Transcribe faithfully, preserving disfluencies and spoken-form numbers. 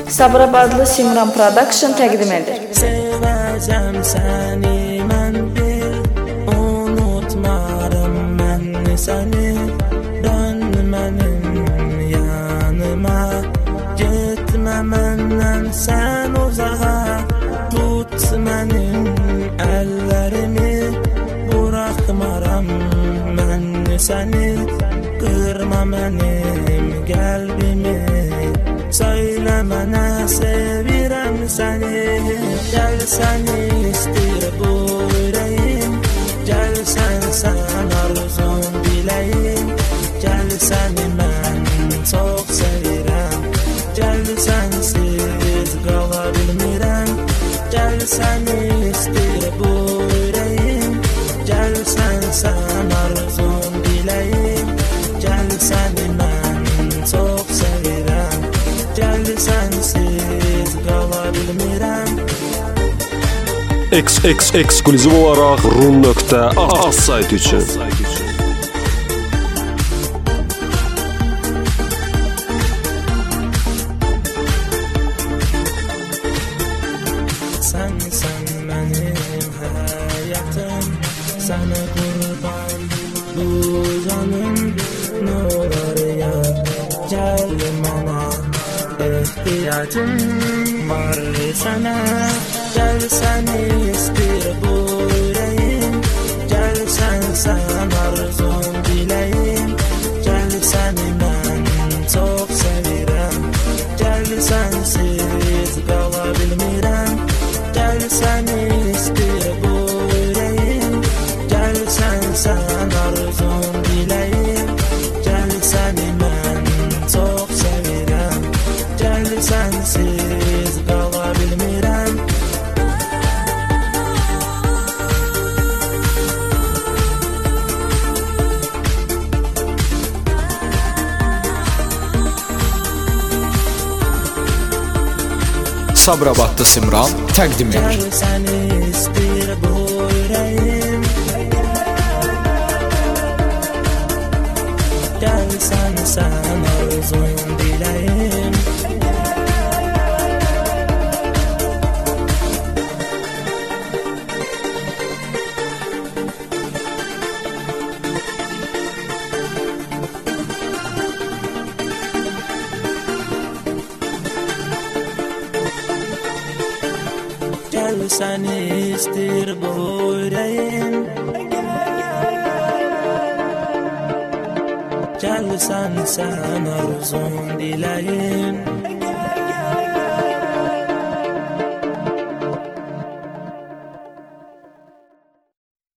Sabirabadlı Simran Production təqdim edir. Sevəcəm səni mən bil, unutmarım mən səni. Dön mənim yanıma, getmə məndən sən uzağa. Tut mənim əllərimi, buraxmaram mən səni. Qırma mənim qəlbimi, söylə mənə sevirəm səni. Gəl səni istir bu ürəyim, gəl sən sən arzum diləyim. Gəl səni mən çox sevirəm, gəl sənsiz qala bilmirəm. Gəl səni istir bu ürəyim, gəl sən sən arzum diləyim. Gəl səni mən çox sevirəm, gəl sənsiz qala bilmirəm. X X ekskluziv olaraq rum nöqtə az sayt üçün. Sən sən mənim həyatım, sənə qurban bu canım. Nə olar ya, gəl mənə, ehtiyacım var sənə. Gəl səni istir bu ürəyim, gəl sən sən arzum diləyim. Gəl səni mən çox sevirəm, gəl sənsiz qala bilmirəm. Gəl səni istir bu ürəyim, gəl sən sən arzum diləyim. Gəl səni mən çox sevirəm, gəl sənsiz qala bilmirəm. Sabirabadlı Simran təqdim edir. Gəl səni istir bu ürəyim, gəl sən sən arzum diləyim. Gəl səni istir bu ürəyim, gəl sən sən arzum diləyim.